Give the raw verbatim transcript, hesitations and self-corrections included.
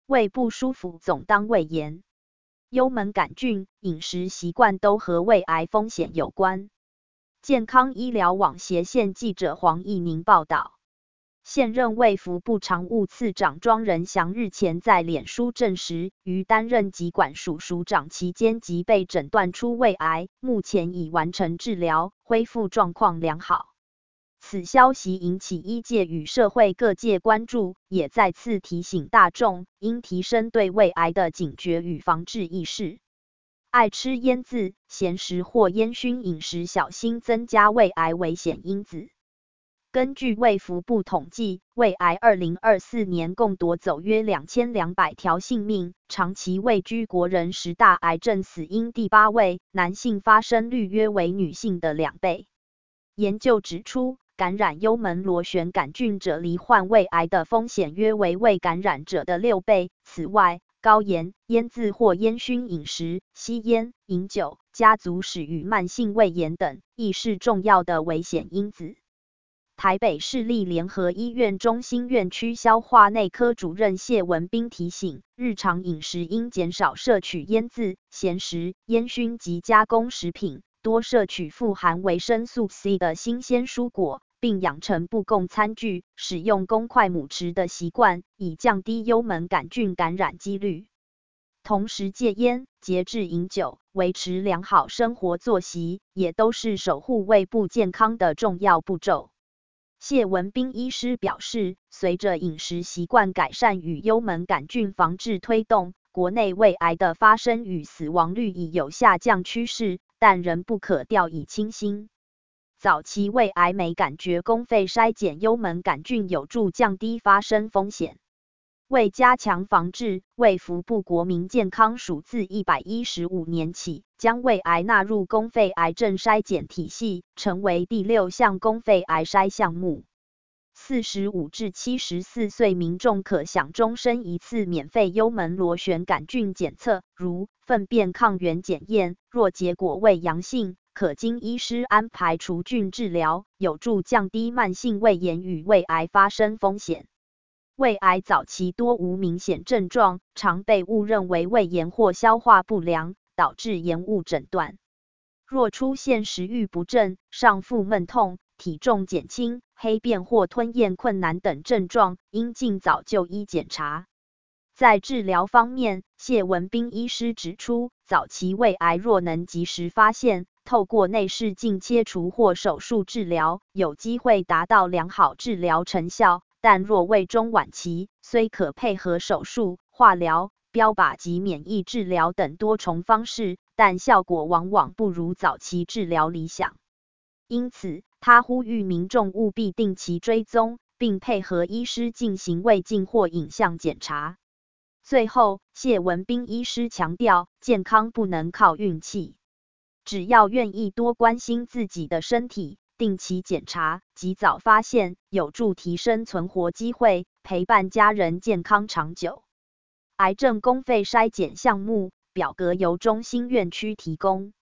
胃不舒服总当胃炎。幽门杆菌、饮食习惯都和胃癌风险有关。健康医疗网斜线记者黄义宁报道。现任卫福部常务次长庄仁祥日前在脸书证实，于担任疾管署署长期间即被诊断出胃癌，目前已完成治疗，恢复状况良好。此消息引起医界与社会各界关注，也再次提醒大众应提升对胃癌的警觉与防治意识。爱吃腌渍、咸食或烟熏饮食，小心增加胃癌危险因子。根据卫福部统计，胃癌二零二四年共夺走约两千两百条性命，长期位居国人十大癌症死因第八位，男性发生率约为女性的两倍。研究指出，感染幽门螺旋杆菌者罹患胃癌的风险约为未感染者的六倍。此外，高盐、腌渍或烟熏饮食、吸烟、饮酒、家族史与慢性胃炎等，亦是重要的危险因子。台北市立联合医院中心院区消化内科主任谢文彬提醒，日常饮食应减少摄取腌渍、咸食、烟熏及加工食品，多摄取富含维生素 C 的新鲜蔬果，并养成不共餐具、使用公筷母匙的习惯，以降低幽门杆菌感染几率。同时戒烟、节制饮酒、维持良好生活作息，也都是守护胃部健康的重要步骤。谢文彬医师表示，随着饮食习惯改善与幽门杆菌防治推动，国内胃癌的发生与死亡率已有下降趋势，但仍不可掉以轻心。早期胃癌酶感觉公费筛检幽门杆菌有助降低发生风险。为加强防治，卫福部国民健康署自一百一十五年起，将胃癌纳入公费癌症筛检体系，成为第六项公费癌筛项目。四十五至七十四岁民众可享终身一次免费幽门螺旋杆菌检测，如粪便抗原检验，若结果为阳性，可经医师安排除菌治疗，有助降低慢性胃炎与胃癌发生风险。胃癌早期多无明显症状，常被误认为胃炎或消化不良，导致延误诊断。若出现食欲不振、上腹闷痛、体重减轻、黑便或吞咽困难等症状，应尽早就医检查。在治疗方面，谢文彬医师指出，早期胃癌若能及时发现，透过内视镜切除或手术治疗，有机会达到良好治疗成效。但若胃中晚期，虽可配合手术、化疗、标靶及免疫治疗等多重方式，但效果往往不如早期治疗理想。因此，他呼吁民众务必定期追踪，并配合医师进行胃镜或影像检查。最后，谢文彬医师强调，健康不能靠运气，只要愿意多关心自己的身体，定期检查，及早发现，有助提升存活机会，陪伴家人健康长久。癌症公费筛检项目表格由中心院区提供。